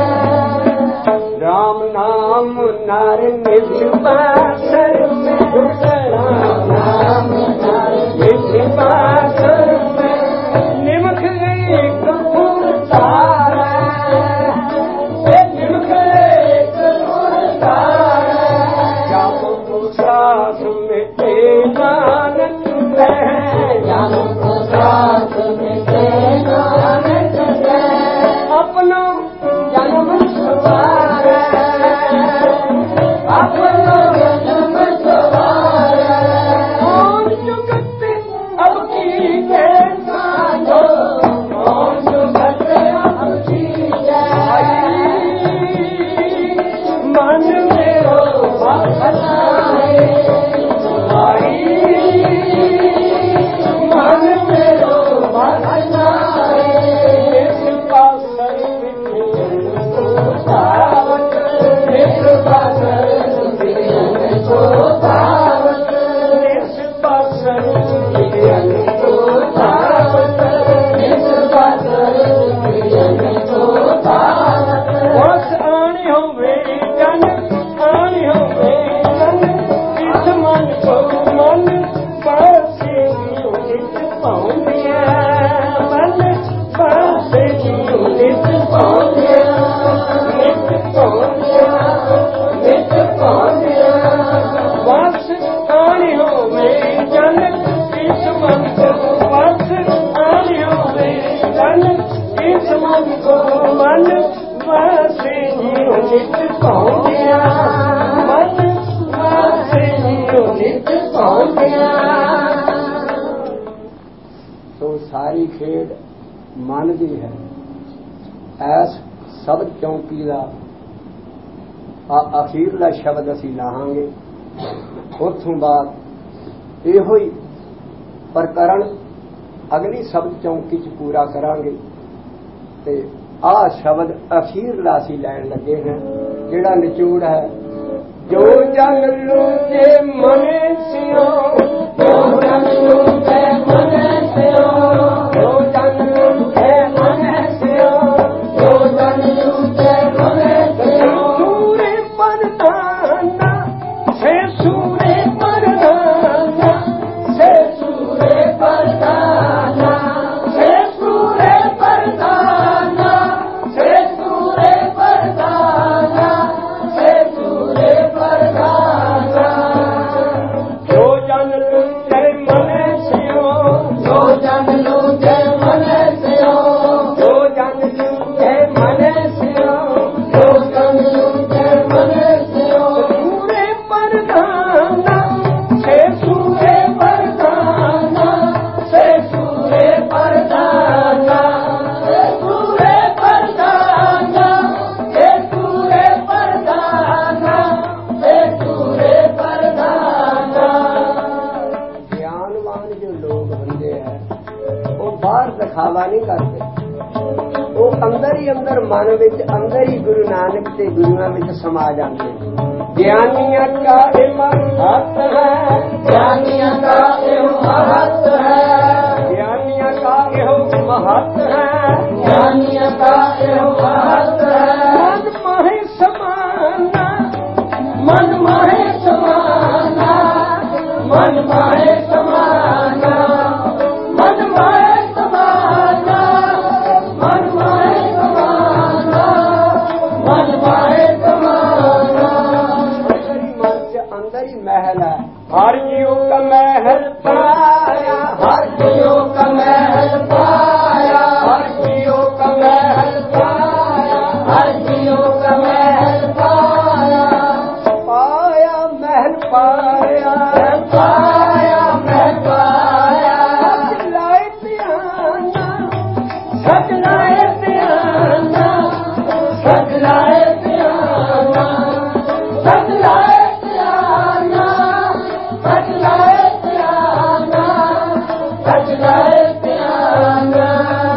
ਰਾਮ ਨਾਮ ਨਰ ਨਿਸਪਾਸਰ ਮੈਂ ਰਾਮ ਨਾਮ ਨਰ ਨਿਸਪਾਸਰ ਮੈਂ ਨਿਮਖ ਇੱਕ ਉਰ ਤਾਰੈ मन वासे जियो नित पाउंदिया मन वासे जियो नित पाउंदिया। तो सारी खेड मन दी है। ऐस शब्द चौंकी का अखीरला शब्द असी लाहांगे। उतों बाद इहो ही प्रकरण अगली शब्द चौंकी च पूरा करांगे ते आ शब्द अखीरला असी लैन लगे हैं जिहड़ा निचोड़ है। जो जन लूटे मन सियो जो जन लूटे मन सियो जो जन लूटे मन सियो जो जन लूटे मन सियो। सूरे परदाना से सूरे परदाना से सूरे परदाना से सूरे परदाना से सूरे परदाना से सूरे परदाना। जो जन लूटे मन सियो जो जन लूटे मन सियो जो जन लूटे मन सियो जो जन लूटे मन सियो। सूरे परदाना से सूरे परदाना से सूरे परदाना से सूरे परदाना से सूरे परदाना से सूरे परदाना। ज्ञानवान जो लोग होंगे हैं वो बाहर दिखावा नहीं करते। वो अंदर ही अंदर मन विच अंदर ही गुरु नानक ते गुरुआं विच समा जाते। ज्ञानियां का ये महत है ज्ञानियां का ये महत है ज्ञानियां का ये महत है ज्ञानियां का ये महत है। मन माहे समाना मन माहे समाना मन माहे समाना मन माहे समाना मन माहे समाना मन माहे समाना। अंदर ही मन से अंदर ही महल है। हर जीव का महल पाया हर जीव का महल पाया हर जीव का महल पाया हर जीव का महल पाया। पाया महल पाया पाया महल पाया। सजलाए पियाना सजलाए पियाना सजलाए पियाना सजलाए पियाना सजलाए पियाना सजलाए पियाना।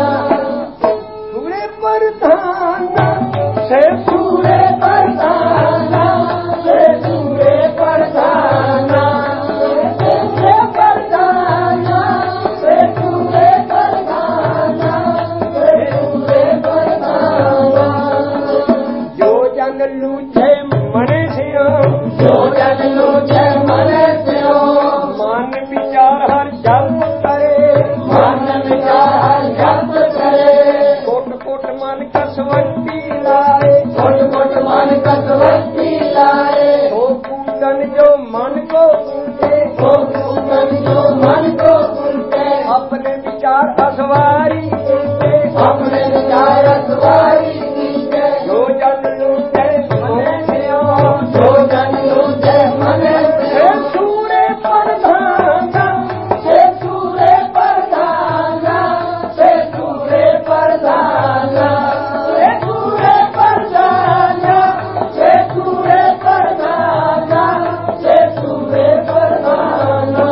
सूरे परदाना से सूरे परदाना से सूरे परदाना से सूरे परदाना से सूरे परदाना से सूरे परदाना। जो जन लूझे मन सियो जो जन लूझे मन सियो मन विचार हर जप करे मन विचार हर जप करे। कोट कोट मन कसवटी लाए कोट कोट मन कसवटी लाए। हो पूजन जो मन को पूजे हो पूजन जो मन को पूजे। अपने विचार असवारी कीजे अपने विचार असवारी कीजे। जो जन लूटे मन सियो जो जन लूटे मन सियो। सूरे परदाना से सूरे परदाना से सूरे परदाना से सूरे परदाना से सूरे परदाना से सूरे परदाना।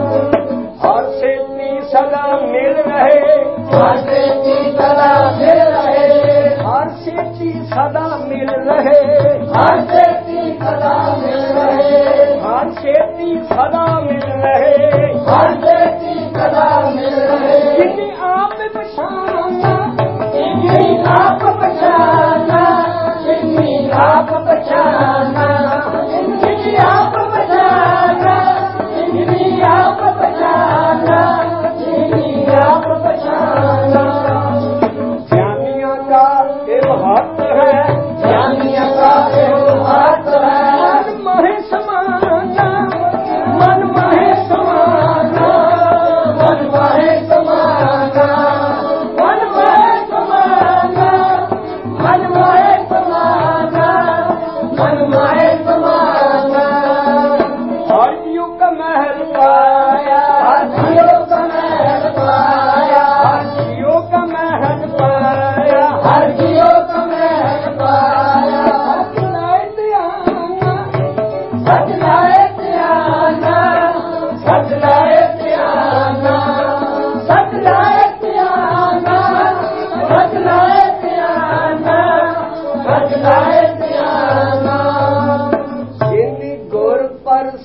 हर से ती सदा मिल रहे हर से ती सदा मिल रहे हर से ती सदा मिल रहे हर से ती सदा मिल रहे हर से ती सदा मिल रहे हर से ती सदा मिल रहे। जिन्हें आप पहचाना जिन्हें आप पहचाना जिन्हें आप पहचाना जिन्हें आप पहचाना जिन्हें आप पहचाना जिन्हें आप पहचाना। ज्ञानियों का ये महत्व है ज्ञानियों का ये महत्व है। मन माहे समाना मन माहे समाना मन माहे समाना मन माहे समाना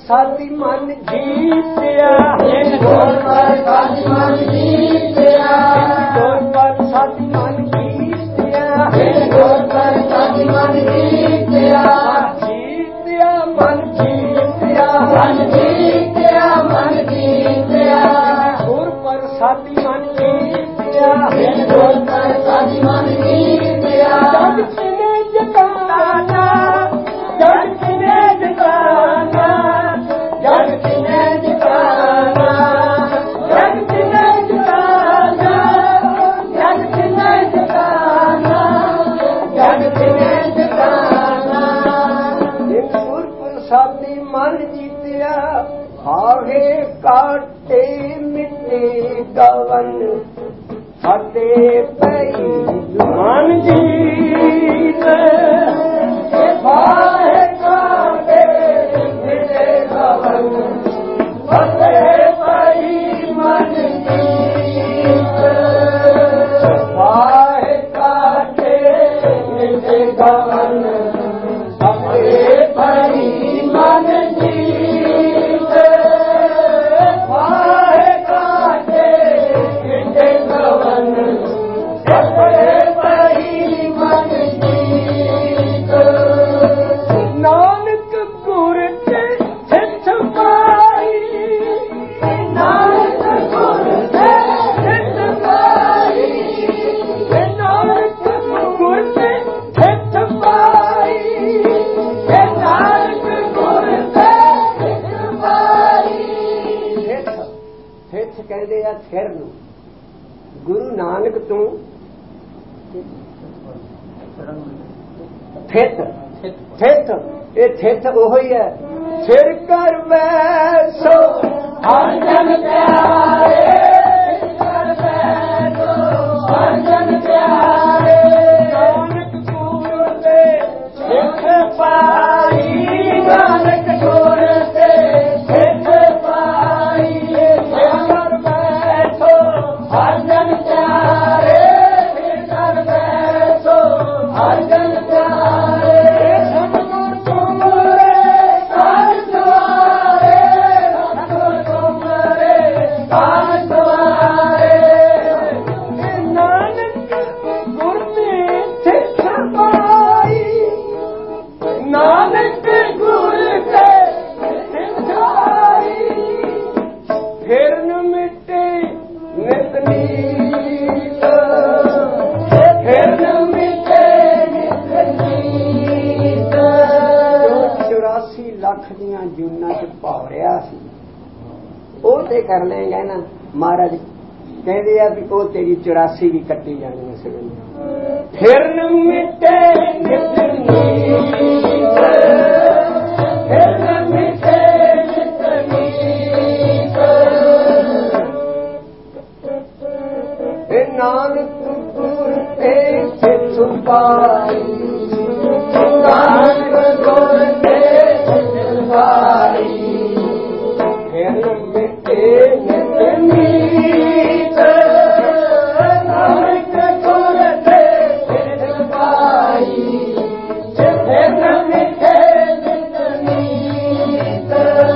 ਸਾਦੀ ਮਨ ਜੀਤਿਆ ਜਿਨ ਗੁਰ ਪ੍ਰਸਾਦੀ ਮਨ ਜੀਤਿਆ ਗੁਰ ਪ੍ਰਸਾਦੀ ਮਨ ਜੀਤਿਆ ਜਿਨ ਗੁਰ ਪ੍ਰਸਾਦੀ ਮਨ ਜੀਤਿਆ ਜੀਤਿਆ ਮਨ ਜੀਤਿਆ ਮਨ ਜੀਤਿਆ ਮਨ ਜੀਤਿਆ ਗੁਰ ਪ੍ਰਸਾਦੀ ਮਨ ਜੀਤਿਆ ਜਿਨ ਗੁਰ ਪ੍ਰਸਾਦੀ ਮਨ ਜੀਤਿਆ ਜਗ ਕਿਨੇ ਜਗਾਨਾ ਜਗ ਕਿਨੇ ਜਗਾਨਾ ਜਗ ਕਿਨੇ ਜਗਾਨਾ ਜਗ ਕਿਨੇ ਜਗਾਨਾ ਜਗ ਕਿਨੇ ਜਗਾਨਾ ਜਗ ਕਿਨੇ ਜਗਾਨਾ ਜਿਨ ਗੁਰ ਪ੍ਰਸਾਦੀ ਮਨ ਜੀਤਿਆ ਹਾਵੇ ਕਾਟੇ ਮਿਟੇ ਗਵਨ ਸਾਡੇ ਪਈ ਮਨ ਜੀਤ ਵਾਹੇ ਕਾਟੇ ਮਿਟੇ ਗਵਨ ਸਾਡੇ ਪਈ ਮਨ ਜੀਤ ਵਾਹੇ ਕਾਟੇ ਮਿਟੇ ਗਵਨ ਸਾਡੇ ਪਈ ਮਨ ਜੀਤ ਵਾਹੇ ਕਾਟੇ ਮਿਟੇ ਗਵਨ ਸਾਡੇ ਪਈ ਮਨ ਜੀਤ ਨਾਨਕ ਗੁਰ ਤੇ ਸਿੱਧ ਪਾਈ ਨਾਨਕ ਗੁਰ ਤੇ ਸਿੱਧ ਪਾਈ ਨਾਨਕ ਗੁਰ ਤੇ ਸਿੱਧ ਪਾਈ ਨਾਨਕ ਗੁਰ ਤੇ ਸਿੱਧ ਪਾਈ ਸਿੱਧ ਸਿੱਧ ਕਹਿੰਦੇ ਆ ਸਿਰ ਨੂੰ ਗੁਰੂ ਨਾਨਕ ਤੂੰ ਥਿਤ ਥਿਤ ਇਹ ਥਿਤ ਉਹੋ ਹੀ ਹੈ ਸਿਰ ਕਰ ਵੈਸੋ ਹਰ ਜਨ ਪਿਆਰੇ ਕਰ ਬੈਠੋ ਹਰ ਜਨ ਪਿਆਰੇ ਨਾਨਕ ਗੁਰ ਤੇ ਸਿੱਖ ਪਾਈ ਨਾਨਕ ਗੁਰ ਤੇ ਸਿੱਖ ਪਾਈ ਕਰ ਬੈਠੋ ਹਰ ਜਨ ਪਿਆਰੇ ਕਰ ਬੈਠੋ ਹਰ ਜਨ ਪਿਆਰੇ ਸਤਿਗੁਰ ਤੁਮਰੇ ਕਾਜ ਦੁਆਰੇ ਸਤਿਗੁਰ ਤੁਮਰੇ ਕਾਜ ਦੁਆਰੇ ਨਾਨਕ ਗੁਰ ਤੇ ਸਿੱਖ ਪਾਈ ਨਾਨਕ ਗੁਰ ਤੇ ਸਿੱਧ ਆਈ ਫਿਰ ਨ ਮਿਟੇ ਨਿਤ ਨੀਤ ਫਿਰ ਨ ਮਿਟੇ ਨਿਤ ਨੀਤ ਜੋ ਚੁਰਾਸੀ ਲੱਖ ਦੀਆਂ ਜੂਨਾਂ ਚ ਭੌਰਿਆ ਸੀ ਉਹ ਤੇ ਕਰ ਲੈਂਗਾ ਨਾ ਮਹਾਰਾਜ ਕਹਿੰਦੇ ਆ ਵੀ ਉਹ ਤੇਰੀ ਚੁਰਾਸੀ ਵੀ ਕੱਟੀ ਜਾਣੀ ਇਸ ਵੇਲੇ ਫਿਰ ਨ ਮਿਟੇ ਨਿਤ ਨੀਤ ਫਿਰ ਨ ਮਿਟੇ ਨਿਤ ਨੀਤ ਇਹ ਨਾਨਕ ਗੁਰ ਤੇ ਸਿੱਧ ਪਾਈ ਨਾਨਕ ਗੁਰ ਤੇ ਸਿੱਧ ਪਾਈ ਫਿਰ ਨ ਮਿਟੇ ਨਿਤ ਨੀਤ ਨਾਨਕ ਗੁਰ ਤੇ ਸਿੱਧ ਪਾਈ ਫਿਰ ਨ ਮਿਟੇ ਨਿਤ ਨੀਤ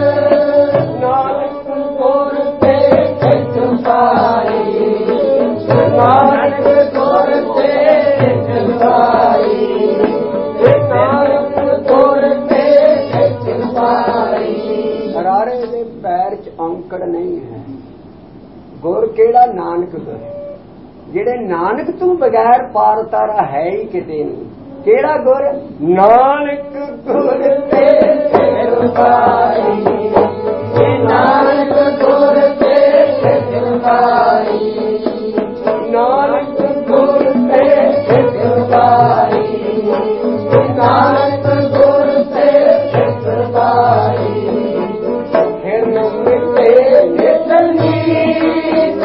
ਨਾਨਕ ਗੁਰ ਤੇ ਸਿੱਧ ਪਾਈ ਨਾਨਕ ਗੁਰ ਤੇ ਸਿੱਧ ਪਾਈ ਨਾਨਕ ਗੁਰ ਤੇ ਸਿੱਧ ਪਾਈ ਰਾਰੇ ਦੇ ਪੈਰ ਚ ਔਂਕੜ ਨਹੀਂ ਹੈ ਗੁਰ ਕਿਹੜਾ ਨਾਨਕ ਗੁਰ ਜਿਹੜੇ ਨਾਨਕ ਤੋਂ ਬਗੈਰ ਪਾਰ ਤਾਰਾ ਹੈ ਹੀ ਕਿਤੇ ਨਹੀਂ ਕਿਹੜਾ ਗੁਰ ਨਾਨਕ ਗੁਰ ਤੇ ਸਿੱਧ ਪਾਈ ਨਾਨਕ ਗੁਰ ਤੇ ਸਿੱਧ ਪਾਈ ਨਾਨਕ ਗੁਰ ਤੇ ਸਿੱਧ ਪਾਈ ਨਾਨਕ ਗੁਰ ਤੇ ਸਿੱਧ ਪਾਈ ਫਿਰ ਨ ਮਿਟੇ ਨਿਤ ਨੀਤ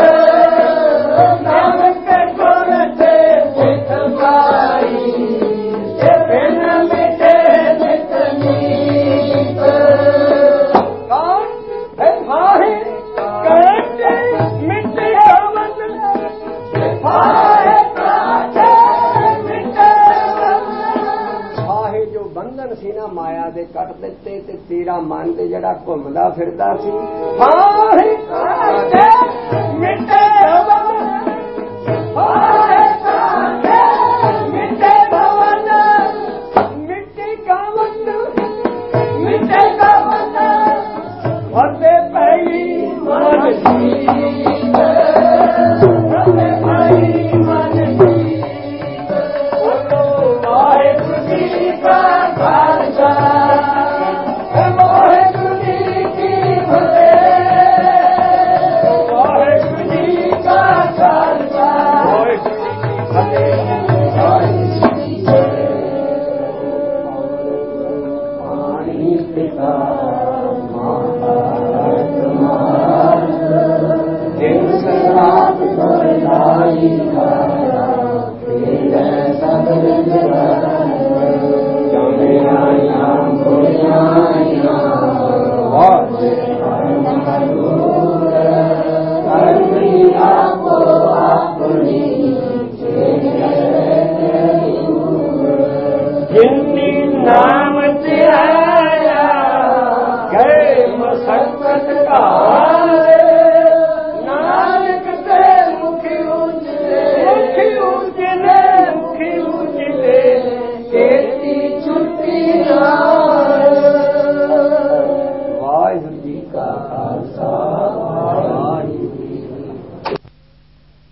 ਨਾਨਕ ਗੁਰ ਤੇ ਸਿੱਧ ਪਾਈ ਫਿਰ ਨ ਮਿਟੇ ਨਿਤ ਨੀਤ ਕੌਣ ਹੈ ਭਾਹੇ ਸੀ ਨਾ ਮਾਇਆ ਦੇ ਕੱਟ ਦਿੱਤੇ ਤੇ ਤੇਰਾ ਮਨ ਤੇ ਜਿਹੜਾ ਘੁੰਮਦਾ ਫਿਰਦਾ ਸੀ ਹਾਂ ਹੀ ਕਾਂਡੇ ਮਿੱਟੇ ਭਵਨ ਹਾਂ ਹੀ ਕਾਂਡੇ ਮਿੱਟੇ ਭਵਨ ਮਿੱਟੀ ਕਾਵਨ ਮਿੱਟੇ ਕਾਵਨ ਵਰਦੇ ਪਈ ਮਨ ਜੀਤ ਵਰਦੇ ਪਈ ਮਨ ਜੀਤ ਬੋਲੋ ਵਾਹਿਗੁਰੂ ਜੀ ਕਾ ਖਾਲਸਾ ਵਾਹਿਗੁਰੂ ਜੀ ਕੀ ਫਤਿਹ ਵਾਹਿਗੁਰੂ ਜੀ ਕਾ ਖਾਲਸਾ ਵਾਹਿਗੁਰੂ ਜੀ ਕੀ ਫਤਿਹ ਵਾਹਿਗੁਰੂ ਜੀ ਕੀ ਫਤਿਹ ਪਾਣੀ ਪਿਤਾ रात लाई हिंदी नाम तेरा गए मसक्कत का